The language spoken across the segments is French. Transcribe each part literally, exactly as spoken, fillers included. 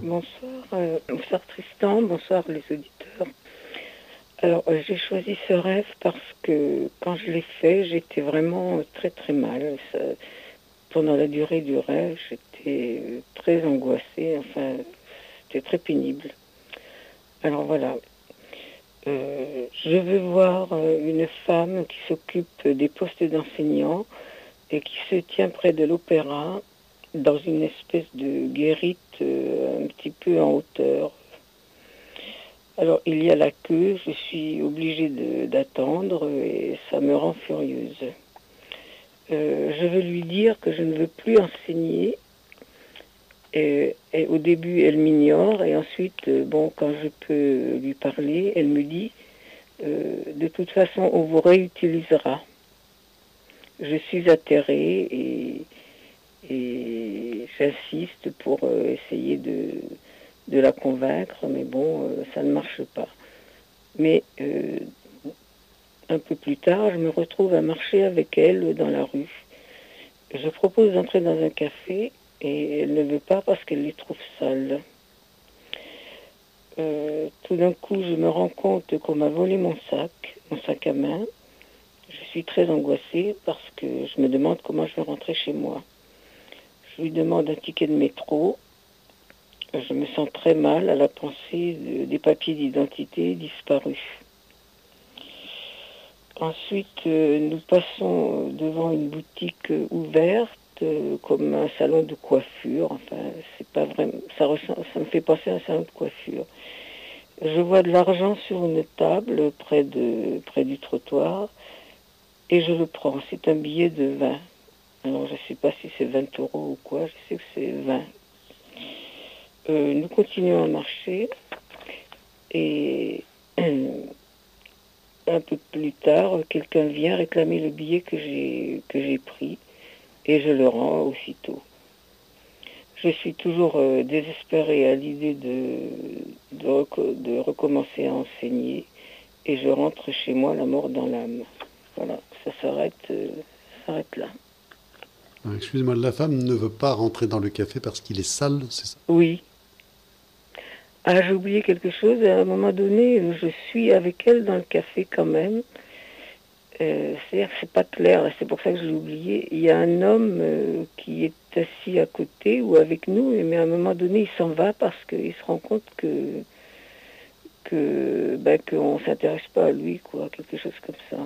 Bonsoir, euh, bonsoir Tristan, bonsoir les auditeurs. Alors euh, j'ai choisi ce rêve parce que quand je l'ai fait, j'étais vraiment très très mal. Ça- pendant la durée du rêve, j'étais euh, très angoissée, enfin c'était très pénible. Alors voilà, euh, je veux voir euh, une femme qui s'occupe des postes d'enseignants et qui se tient près de l'opéra dans une espèce de guérite euh, un petit peu en hauteur. Alors, il y a la queue, je suis obligée de- d'attendre et ça me rend furieuse. Euh, je veux lui dire que je ne veux plus enseigner. Et, et au début, elle m'ignore et ensuite, euh, bon, quand je peux lui parler, elle me dit, euh, de toute façon, on vous réutilisera. Je suis atterrée et, et j'insiste pour euh, essayer de, de la convaincre, mais bon, euh, ça ne marche pas. Mais euh, un peu plus tard, je me retrouve à marcher avec elle dans la rue. Je propose d'entrer dans un café et elle ne veut pas parce qu'elle les trouve sales. Euh, tout d'un coup, je me rends compte qu'on m'a volé mon sac, mon sac à main. Je suis très angoissée parce que je me demande comment je vais rentrer chez moi. Je lui demande un ticket de métro. Je me sens très mal à la pensée de- des papiers d'identité disparus. Ensuite, euh, nous passons devant une boutique euh, ouverte, euh, comme un salon de coiffure. Enfin, c'est pas vraiment, ça, ressemble- ça me fait penser à un salon de coiffure. Je vois de l'argent sur une table près de, près du trottoir et je le prends. C'est un billet de vingt. Alors, je ne sais pas si c'est vingt euros ou quoi, je sais que c'est vingt. Euh, nous continuons à marcher et un peu plus tard, quelqu'un vient réclamer le billet que j'ai que j'ai pris et je le rends aussitôt. Je suis toujours euh, désespérée à l'idée de, de, reco- de recommencer à enseigner et je rentre chez moi la mort dans l'âme. Voilà, ça s'arrête, euh, ça s'arrête là. Ah, excusez-moi, la femme ne veut pas rentrer dans le café parce qu'il est sale, c'est ça? Oui. Ah, j'ai oublié quelque chose. À un moment donné, euh, je suis avec elle dans le café quand même. Euh, c'est-à-dire que c'est pas clair, là, c'est pour ça que je l'ai oublié. Il y a un homme euh, qui est assis à côté ou avec nous, mais à un moment donné, il s'en va parce qu'il se rend compte que que ben, qu'on s'intéresse pas à lui, quoi, quelque chose comme ça.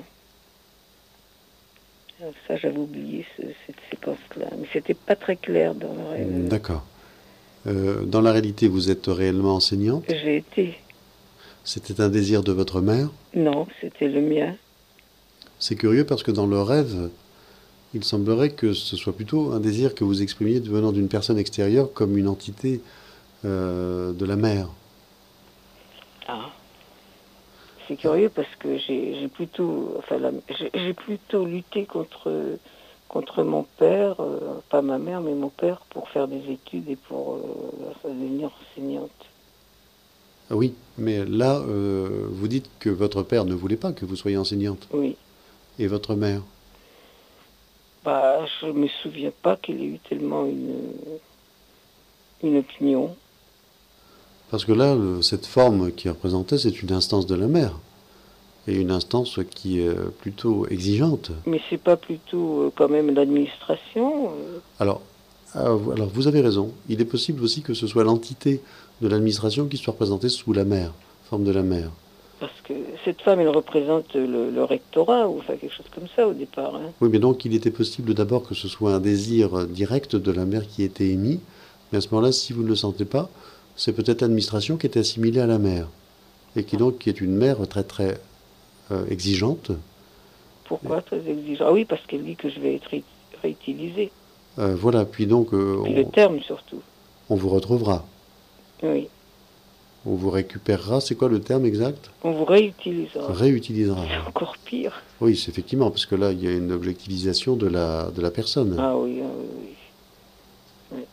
Alors ça, j'avais oublié ce- cette séquence-là, mais c'était pas très clair dans le Hmm, rêve. d'accord. Euh, dans la réalité, vous êtes réellement enseignante? J'ai été. C'était un désir de votre mère? Non, c'était le mien. C'est curieux parce que dans le rêve, il semblerait que ce soit plutôt un désir que vous exprimiez venant d'une personne extérieure comme une entité euh, de la mère. Ah, c'est curieux parce que j'ai j'ai plutôt, enfin, la- j'ai j'ai plutôt lutté contre contre mon père, euh, pas ma mère, mais mon père, pour faire des études et pour euh, devenir enseignante. Ah oui, mais là, euh, vous dites que votre père ne voulait pas que vous soyez enseignante. Oui. Et votre mère? Bah, je me souviens pas qu'il ait eu tellement une, une opinion. Parce que là, le- cette forme qui est représentée, c'est une instance de la mère. Et une instance qui est plutôt exigeante. Mais c'est pas plutôt euh, quand même l'administration euh, Alors, euh, alors, vous avez raison. Il est possible aussi que ce soit l'entité de l'administration qui soit représentée sous la mère, forme de la mère. parce que cette femme, elle représente le, le rectorat ou enfin quelque chose comme ça au départ. Hein. Oui, mais donc il était possible d'abord que ce soit un désir direct de la mère qui était émis. Mais à ce moment-là, si vous ne le sentez pas, c'est peut-être l'administration qui était assimilée à la mère. Et qui Ah, donc qui est une mère très très euh, exigeante. pourquoi très exigeant? Ah oui, parce qu'elle dit que je vais être ré- réutilisée. Euh, voilà, puis donc euh, Puis le on, terme surtout. on vous retrouvera. Oui. On vous récupérera. C'est quoi le terme exact? On vous réutilisera. Réutilisera. C'est encore pire. Oui, c'est effectivement, parce que là, il y a une objectivisation de la, de la personne. Ah oui, ah oui, oui. Oui.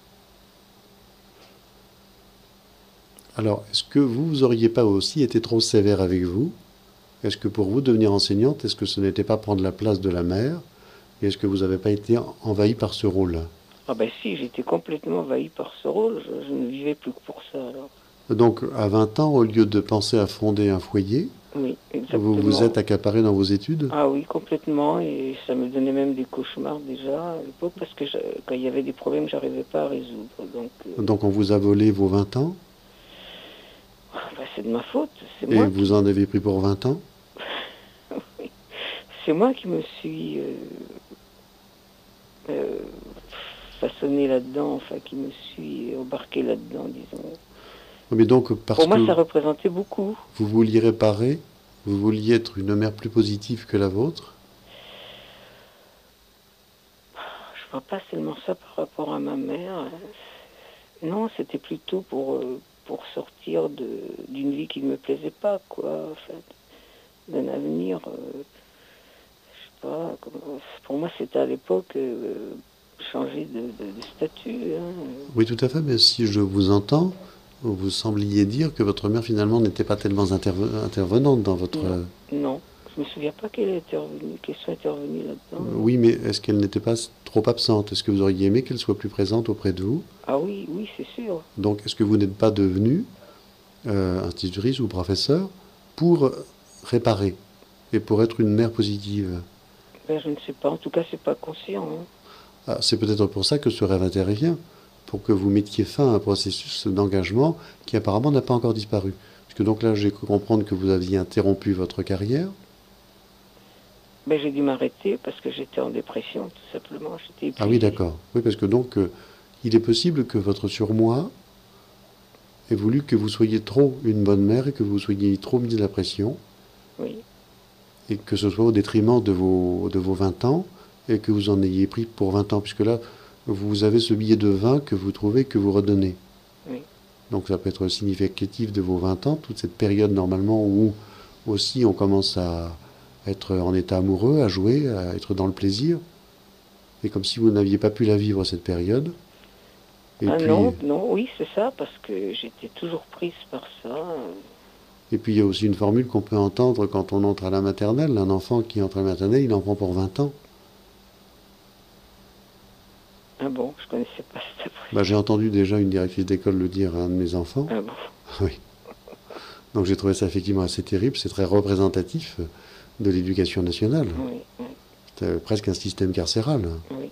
Alors, est-ce que vous, vous auriez pas aussi été trop sévère avec vous? Est-ce que pour vous, devenir enseignante, est-ce que ce n'était pas prendre la place de la mère? Et est-ce que vous n'avez pas été envahi par ce rôle? Ah ben si, j'étais complètement envahie par ce rôle, je, je ne vivais plus que pour ça alors. Donc, à vingt ans, au lieu de penser à fonder un foyer, Oui, vous vous exactement. êtes accaparé dans vos études? Ah oui, complètement, et ça me donnait même des cauchemars déjà à l'époque, parce que je- quand il y avait des problèmes, j'arrivais pas à résoudre. Donc, euh, Donc, on vous a volé vos vingt ans bah, c'est de ma faute, c'est et moi vous qui, en avez pris pour vingt ans? c'est moi qui me suis euh, euh, façonné là-dedans, enfin qui me suis embarqué là-dedans, disons. Mais donc, parce Pour moi, que ça représentait beaucoup. vous vouliez réparer, vous vouliez être une mère plus positive que la vôtre, Je vois pas seulement ça par rapport à ma mère. Non, c'était plutôt pour, euh, pour sortir de, d'une vie qui ne me plaisait pas, quoi. En fait, d'un avenir, euh, je sais pas. Comment- pour moi, c'était à l'époque euh, changer de, de- de statut, hein. oui, tout à fait, mais si je vous entends, vous sembliez dire que votre mère finalement n'était pas tellement interve- intervenante dans votre... Non, euh, non. Je me souviens pas qu'elle est intervenue, qu'elle soit intervenue là-dedans, non. Oui, mais est-ce qu'elle n'était pas trop absente? Est-ce que vous auriez aimé qu'elle soit plus présente auprès de vous? Ah oui, oui, c'est sûr. Donc, est-ce que vous n'êtes pas devenu euh, institutrice ou professeur pour réparer et pour être une mère positive? Ben, je ne sais pas. En tout cas, c'est pas conscient, hein. Ah, c'est peut-être pour ça que ce rêve intervient, pour que vous mettiez fin à un processus d'engagement qui apparemment n'a pas encore disparu. Parce que donc là, j'ai cru comprendre que vous aviez interrompu votre carrière. Ben, j'ai dû m'arrêter parce que j'étais en dépression, tout simplement. J'étais Ah oui, épuisée. d'accord. Oui, parce que donc, euh, il est possible que votre surmoi ait voulu que vous soyez trop une bonne mère et que vous soyez trop mis de la pression, Oui, et que ce soit au détriment de vos, de vos vingt ans, et que vous en ayez pris pour vingt ans, puisque là, vous avez ce billet de vingt que vous trouvez que vous redonnez. oui. Donc ça peut être significatif de vos vingt ans, toute cette période normalement où aussi on commence à être en état amoureux, à jouer, à être dans le plaisir, et comme si vous n'aviez pas pu la vivre cette période. Et Ah puis, non, non, oui, c'est ça, parce que j'étais toujours prise par ça. et puis il y a aussi une formule qu'on peut entendre quand on entre à la maternelle. Un enfant qui entre à la maternelle, il en prend pour vingt ans. Ah bon, je connaissais pas cette Bah, j'ai expression. entendu déjà une directrice d'école le dire à un de mes enfants. Ah bon, Oui. Donc j'ai trouvé ça effectivement assez terrible, c'est très représentatif de l'éducation nationale. oui, oui, C'est presque un système carcéral. oui.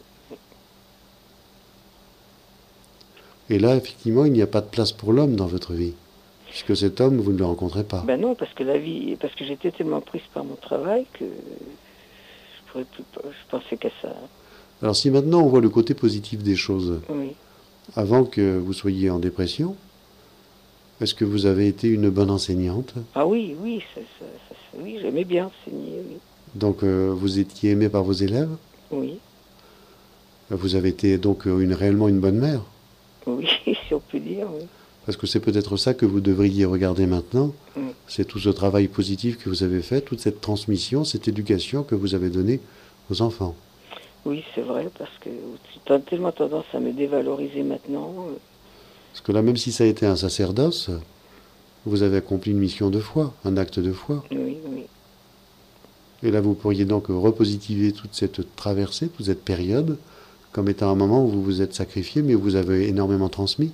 Et là, effectivement, il n'y a pas de place pour l'homme dans votre vie, puisque cet homme, vous ne le rencontrez pas. Ben non, parce que la vie, parce que j'étais tellement prise par mon travail que je pourrais plus, je pensais qu'à ça. Alors si maintenant on voit le côté positif des choses, Oui. avant que vous soyez en dépression, est-ce que vous avez été une bonne enseignante? Ah oui, oui, ça, ça, ça, ça- oui, j'aimais bien enseigner, oui. Donc euh, vous étiez aimé par vos élèves? Oui, Vous avez été donc euh, une, réellement une bonne mère? oui, si on peut dire, oui. Parce que c'est peut-être ça que vous devriez regarder maintenant, Oui, c'est tout ce travail positif que vous avez fait, toute cette transmission, cette éducation que vous avez donnée aux enfants. oui, c'est vrai, parce que tu as tellement tendance à me dévaloriser maintenant. Parce que là, même si ça a été un sacerdoce, vous avez accompli une mission de foi, un acte de foi. Oui, oui, Et là, vous pourriez donc repositiver toute cette traversée, toute cette période, comme étant un moment où vous vous êtes sacrifié, mais où vous avez énormément transmis.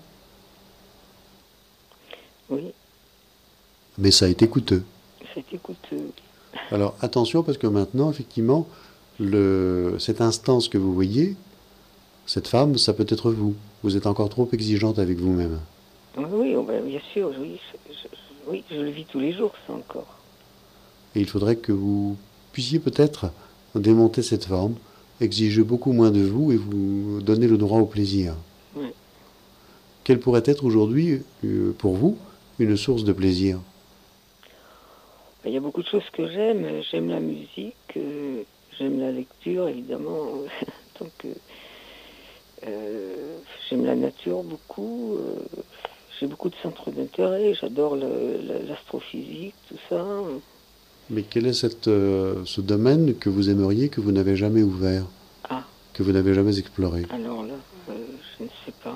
oui, Mais ça a été coûteux. c'était coûteux. Alors attention, parce que maintenant, effectivement, le, cette instance que vous voyez, cette femme, ça peut être vous. Vous êtes encore trop exigeante avec vous-même. Oui, oui, oh, ben, bien sûr, oui, je, je- oui, je le vis tous les jours, ça encore. Et il faudrait que vous puissiez peut-être démonter cette forme, exiger beaucoup moins de vous et vous donner le droit au plaisir. Oui. Quelle pourrait être aujourd'hui, euh, pour vous, une source de plaisir? Ben, il y a beaucoup de choses que j'aime. J'aime la musique, euh, j'aime la lecture, évidemment. Donc, euh, euh, j'aime la nature beaucoup. euh, j'ai beaucoup de centres d'intérêt. J'adore le- la- l'astrophysique, tout ça. Mais quel est cette, euh, ce domaine que vous aimeriez, que vous n'avez jamais ouvert, Ah, que vous n'avez jamais exploré? alors là, euh, je ne sais pas.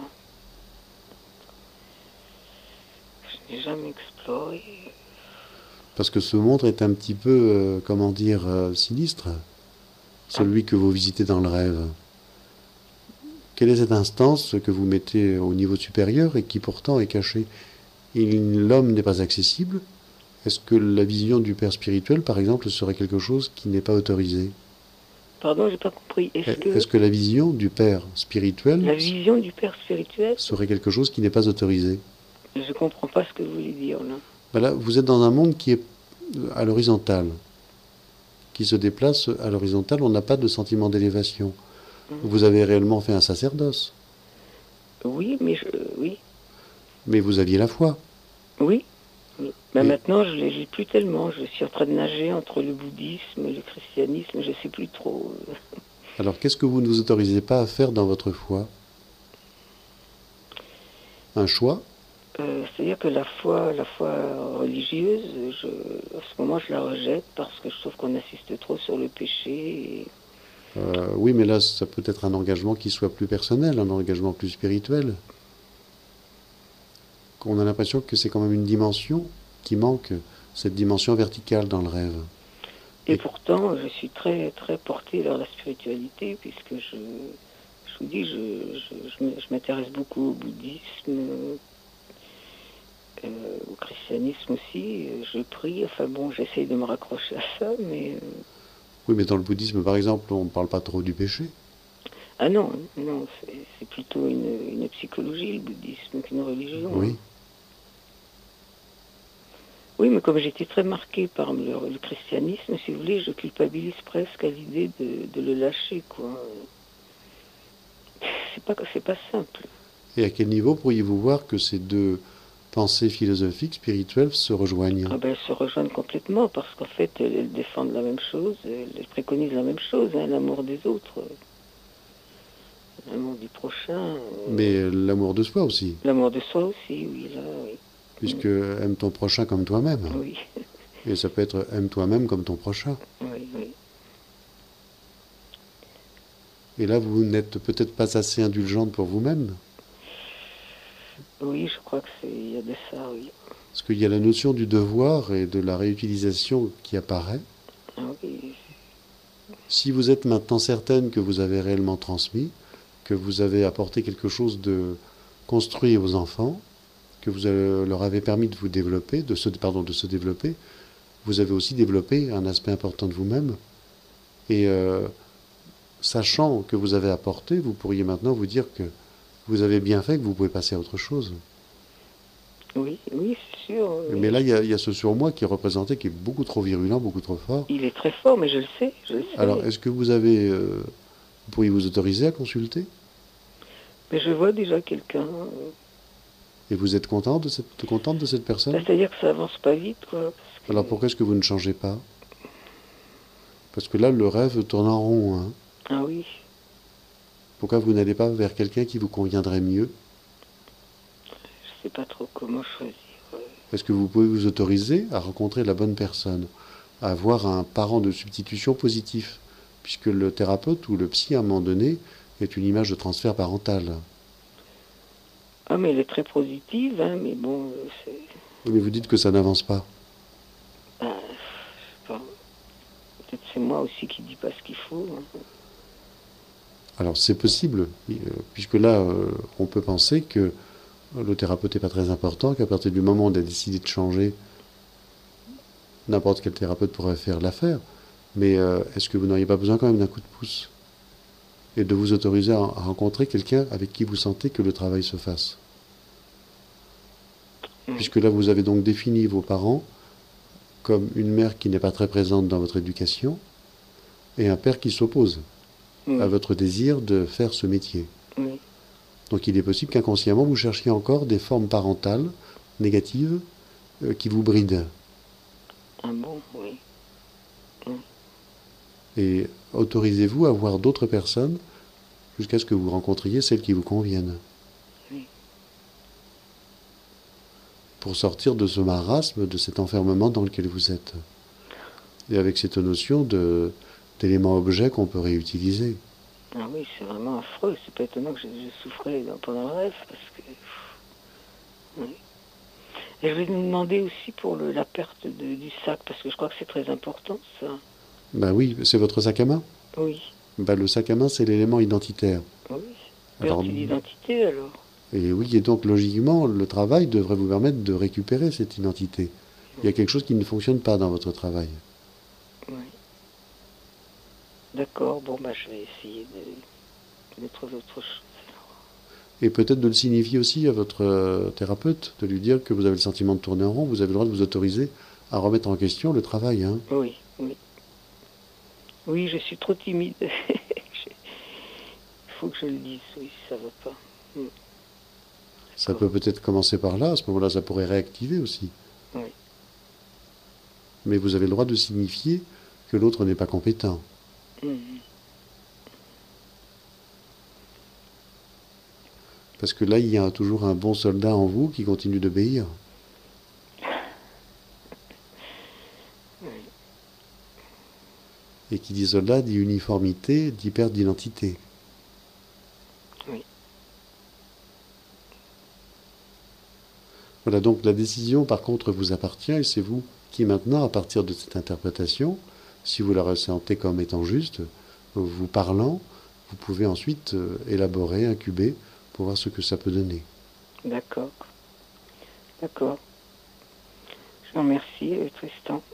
Je n'ai jamais exploré. Parce que ce monde est un petit peu, euh, comment dire, euh, sinistre, Ah, celui que vous visitez dans le rêve. quelle est cette instance que vous mettez au niveau supérieur et qui pourtant est cachée? L'homme n'est pas accessible. Est-ce que la vision du père spirituel, par exemple, serait quelque chose qui n'est pas autorisé? Pardon, j'ai pas compris. Est-ce que... Est-ce que la vision du père spirituel La vision du père spirituel serait quelque chose qui n'est pas autorisé? Je comprends pas ce que vous voulez dire là. Ben là, vous êtes dans un monde qui est à l'horizontale, qui se déplace à l'horizontale. On n'a pas de sentiment d'élévation. Mmh. Vous avez réellement fait un sacerdoce. Oui, mais je... oui. Mais vous aviez la foi. Oui. oui. Ben Et... Maintenant, je ne l'ai plus tellement. Je suis en train de nager entre le bouddhisme et le christianisme. Je ne sais plus trop. Alors, qu'est-ce que vous ne vous autorisez pas à faire dans votre foi? Un choix? euh, C'est-à-dire que la foi, la foi religieuse, je, à ce moment, je la rejette parce que je trouve qu'on insiste trop sur le péché. Et... Euh, oui, mais là, ça peut être un engagement qui soit plus personnel, un engagement plus spirituel. On a l'impression que c'est quand même une dimension qui manque, cette dimension verticale dans le rêve. Et, Et pourtant, je suis très, très portée vers la spiritualité, puisque je, je vous dis, je, je, je m'intéresse beaucoup au bouddhisme, euh, au christianisme aussi. Je prie, enfin bon, j'essaye de me raccrocher à ça, mais... Oui, mais dans le bouddhisme, par exemple, on ne parle pas trop du péché. Ah non, non, c'est plutôt une, une psychologie, le bouddhisme, qu'une religion. Oui. Oui, mais comme j'étais très marquée par le, le christianisme, si vous voulez, je culpabilise presque à l'idée de, de le lâcher, quoi. C'est pas, c'est pas simple. Et à quel niveau pourriez-vous voir que ces deux pensées philosophiques, spirituelles, se rejoignent? Ah ben, elles se rejoignent complètement, parce qu'en fait, elles, elles défendent la même chose, elles préconisent la même chose, hein, l'amour des autres. L'amour du prochain. Mais euh, l'amour de soi aussi. L'amour de soi aussi, oui, là, oui. Puisque aime ton prochain comme toi-même. Oui. Et ça peut être aime toi-même comme ton prochain. Oui, oui. Et là, vous n'êtes peut-être pas assez indulgente pour vous-même. Oui, je crois que c'est, il y a de ça, oui. Parce qu'il y a la notion du devoir et de la réutilisation qui apparaît. Ah oui. Si vous êtes maintenant certaine que vous avez réellement transmis, que vous avez apporté quelque chose de construit aux enfants, que vous leur avez permis de vous développer, de se, pardon, de se développer, vous avez aussi développé un aspect important de vous-même. Et euh, sachant que vous avez apporté, vous pourriez maintenant vous dire que vous avez bien fait, que vous pouvez passer à autre chose. Oui, oui, c'est sûr. Oui. Mais là, il y, y a ce surmoi qui est représenté, qui est beaucoup trop virulent, beaucoup trop fort. Il est très fort, mais je le sais, je le sais. Alors, est-ce que vous avez... Euh, vous pourriez vous autoriser à consulter? Mais je vois déjà quelqu'un... Et vous êtes contente de cette, contente de cette personne? C'est-à-dire que ça avance pas vite, quoi. Parce que... Alors pourquoi est-ce que vous ne changez pas? Parce que là, le rêve tourne en rond. Hein. Ah oui. Pourquoi vous n'allez pas vers quelqu'un qui vous conviendrait mieux? Je sais pas trop comment choisir. Est-ce que vous pouvez vous autoriser à rencontrer la bonne personne, à avoir un parent de substitution positif, puisque le thérapeute ou le psy, à un moment donné, est une image de transfert parental. Ah, mais elle est très positive, hein, mais bon, c'est... Mais vous dites que ça n'avance pas. Ah, je sais pas. Peut-être c'est moi aussi qui dis pas ce qu'il faut. Hein. Alors c'est possible, puisque là, on peut penser que le thérapeute n'est pas très important, qu'à partir du moment où on a décidé de changer, n'importe quel thérapeute pourrait faire l'affaire. Mais euh, est-ce que vous n'auriez pas besoin quand même d'un coup de pouce? Et de vous autoriser à rencontrer quelqu'un avec qui vous sentez que le travail se fasse. Mmh. Puisque là, vous avez donc défini vos parents comme une mère qui n'est pas très présente dans votre éducation et un père qui s'oppose mmh. à votre désir de faire ce métier. Mmh. Donc il est possible qu'inconsciemment, vous cherchiez encore des formes parentales négatives euh, qui vous brident. Ah bon, oui. Et autorisez-vous à voir d'autres personnes jusqu'à ce que vous rencontriez celles qui vous conviennent. Oui. Pour sortir de ce marasme, de cet enfermement dans lequel vous êtes. Et avec cette notion de, d'éléments-objets qu'on peut réutiliser. Ah oui, c'est vraiment affreux. C'est pas étonnant que je, je souffrais pendant le rêve, parce que... Oui. Et je vais vous demander aussi pour le, la perte de, du sac, parce que je crois que c'est très important, ça. Ben oui, c'est votre sac à main? Oui. Ben le sac à main, c'est l'élément identitaire. Oui. Alors, perte d'identité alors. et oui, et donc logiquement, le travail devrait vous permettre de récupérer cette identité. Il y a quelque chose qui ne fonctionne pas dans votre travail. Oui. D'accord, bon bah je vais essayer de, de trouver autre chose. Et peut-être de le signifier aussi à votre euh, thérapeute, de lui dire que vous avez le sentiment de tourner en rond, vous avez le droit de vous autoriser à remettre en question le travail. Hein. Oui, oui. Oui, je suis trop timide. Il faut que je le dise, oui, ça va pas. Mm. Ça peut peut-être commencer par là, à ce moment-là, ça pourrait réactiver aussi. Oui. Mais vous avez le droit de signifier que l'autre n'est pas compétent. Mm. Parce que là, il y a toujours un bon soldat en vous qui continue d'obéir. Oui. Et qui dit soldat dit uniformité, dit perte d'identité. Oui. Voilà, donc la décision, par contre, vous appartient et c'est vous qui maintenant, à partir de cette interprétation, si vous la ressentez comme étant juste, vous parlant, vous pouvez ensuite euh, élaborer, incuber, pour voir ce que ça peut donner. D'accord. D'accord. Je vous remercie, Tristan.